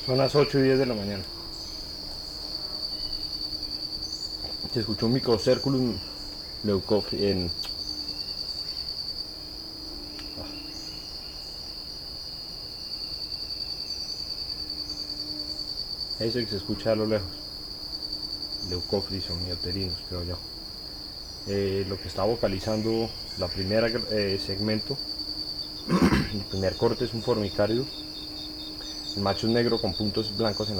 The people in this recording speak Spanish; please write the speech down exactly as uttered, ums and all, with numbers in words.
Son las ocho y diez de la mañana. Se escuchó un Microcirculum leucophyllum en... Eso que se escucha a lo lejos. Leucophyllum mioterinos, creo yo. Eh, lo que está vocalizando la primera eh, segmento, el primer corte es un formicárido. El macho es negro con puntos blancos en la